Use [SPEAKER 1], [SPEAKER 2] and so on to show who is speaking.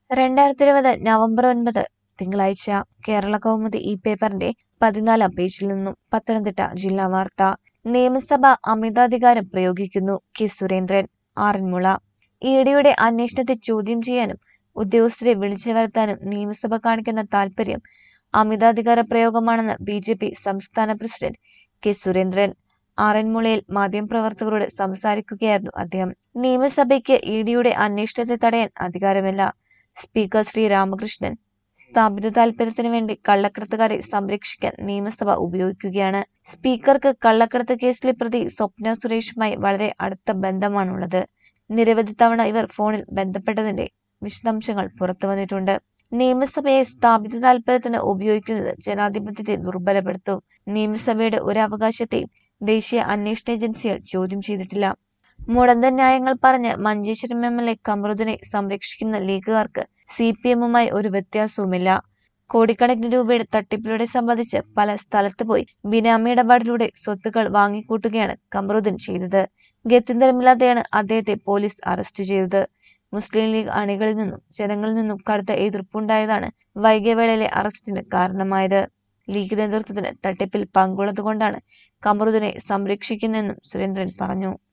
[SPEAKER 1] 2020 November 9 തിങ്കളാഴ്ച കേരളകൗമുദി ഈ പേപ്പറിന്റെ 14-ാം പേജിൽ നിന്നും പത്തനംതിട്ട ജില്ലാ വാർത്ത. നിയമസഭ അമിതാധികാരം പ്രയോഗിക്കുന്നു കെ സുരേന്ദ്രൻ. ആറന്മുള. ഇഡിയുടെ അന്വേഷണത്തെ ചോദ്യം ചെയ്യാനും ഉദ്യോഗസ്ഥരെ വിളിച്ചു വരുത്താനും നിയമസഭ കാണിക്കുന്ന താൽപര്യം അമിതാധികാര പ്രയോഗമാണെന്ന് ബി.ജെ.പി. സംസ്ഥാന പ്രസിഡന്റ് കെ സുരേന്ദ്രൻ. ആറന്മുളയിൽ മാധ്യമപ്രവർത്തകരോട് സംസാരിക്കുകയായിരുന്നു അദ്ദേഹം. നിയമസഭയ്ക്ക് ഇഡിയുടെ അന്വേഷണത്തെ തടയാൻ അധികാരമില്ല. സ്പീക്കർ ശ്രീ രാമകൃഷ്ണൻ സ്ഥാപിത താൽപര്യത്തിനു വേണ്ടി കള്ളക്കടത്തുകാരെ സംരക്ഷിക്കാൻ നിയമസഭ ഉപയോഗിക്കുകയാണ്. സ്പീക്കർക്ക് കള്ളക്കടത്ത് കേസിലെ പ്രതി സ്വപ്ന സുരേഷുമായി വളരെ അടുത്ത ബന്ധമാണുള്ളത്. നിരവധി തവണ ഇവർ ഫോണിൽ ബന്ധപ്പെട്ടതിന്റെ വിശദാംശങ്ങൾ പുറത്തുവന്നിട്ടുണ്ട്. നിയമസഭയെ സ്ഥാപിത താൽപര്യത്തിന് ഉപയോഗിക്കുന്നത് ജനാധിപത്യത്തെ ദുർബലപ്പെടുത്തും. നിയമസഭയുടെ ഒരു അവകാശത്തെയും ദേശീയ അന്വേഷണ ഏജൻസികൾ ചോദ്യം ചെയ്തിട്ടില്ല. മുടന്തൻ ന്യായങ്ങൾ പറഞ്ഞ് മഞ്ചേശ്വരം എം.എൽ.എ. കമറുദ്ദീനെ സംരക്ഷിക്കുന്ന ലീഗുകാർക്ക് CPM-മായി ഒരു വ്യത്യാസവുമില്ല. കോടിക്കണക്കിന് രൂപയുടെ തട്ടിപ്പിലൂടെ സമ്പാദിച്ച് പല സ്ഥലത്ത് പോയി ബിനാമി ഇടപാടിലൂടെ സ്വത്തുക്കൾ വാങ്ങിക്കൂട്ടുകയാണ് കമറുദ്ദീൻ ചെയ്തത്. ഗത്യന്തരമില്ലാതെയാണ് അദ്ദേഹത്തെ പോലീസ് അറസ്റ്റ് ചെയ്തത്. മുസ്ലിം ലീഗ് അണികളിൽ നിന്നും ജനങ്ങളിൽ നിന്നും കടുത്ത എതിർപ്പുണ്ടായതാണ് വൈകിയ വേളയിലെ അറസ്റ്റിന് കാരണമായത്. ലീഗ് നേതൃത്വത്തിന് തട്ടിപ്പിൽ പങ്കുള്ളതുകൊണ്ടാണ് കമറുദ്ദീനെ സംരക്ഷിക്കുന്നതെന്നും സുരേന്ദ്രൻ പറഞ്ഞു.